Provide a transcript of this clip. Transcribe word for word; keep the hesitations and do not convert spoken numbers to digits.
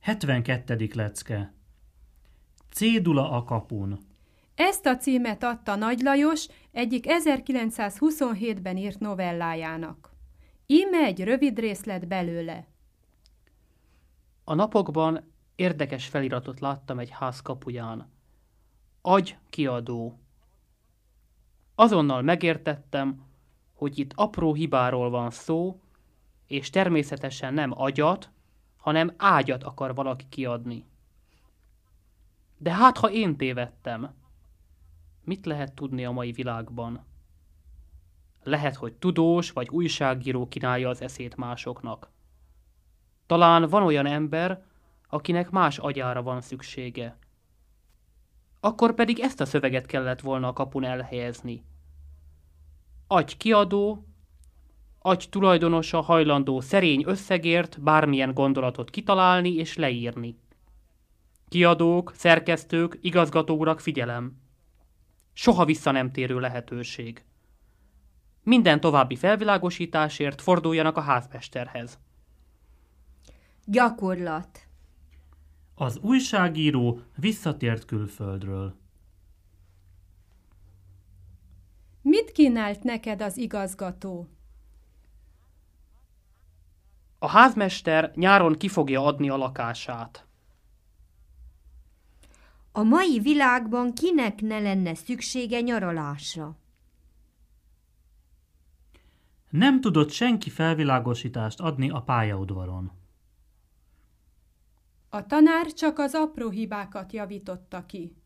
hetvenkettedik lecke. Cédula a kapun. Ezt a címet adta Nagy Lajos egyik ezerkilencszázhuszonhétben írt novellájának. Íme egy rövid részlet belőle. A napokban érdekes feliratot láttam egy ház kapuján. Agy kiadó. Azonnal megértettem, hogy itt apró hibáról van szó, és természetesen nem agyat, hanem ágyat akar valaki kiadni. De hát, ha én tévedtem, mit lehet tudni a mai világban? Lehet, hogy tudós vagy újságíró kínálja az eszét másoknak. Talán van olyan ember, akinek más agyára van szüksége. Akkor pedig ezt a szöveget kellett volna a kapun elhelyezni. Agy kiadó, agy tulajdonosa hajlandó szerény összegért bármilyen gondolatot kitalálni és leírni. Kiadók, szerkesztők, igazgatóurak, figyelem! Soha vissza nem térő lehetőség. Minden további felvilágosításért forduljanak a házmesterhez. Gyakorlat. Az újságíró visszatért külföldről. Mit kínált neked az igazgató? A házmester nyáron ki fogja adni a lakását. A mai világban kinek ne lenne szüksége nyaralásra? Nem tudott senki felvilágosítást adni a pályaudvaron. A tanár csak az apró hibákat javította ki.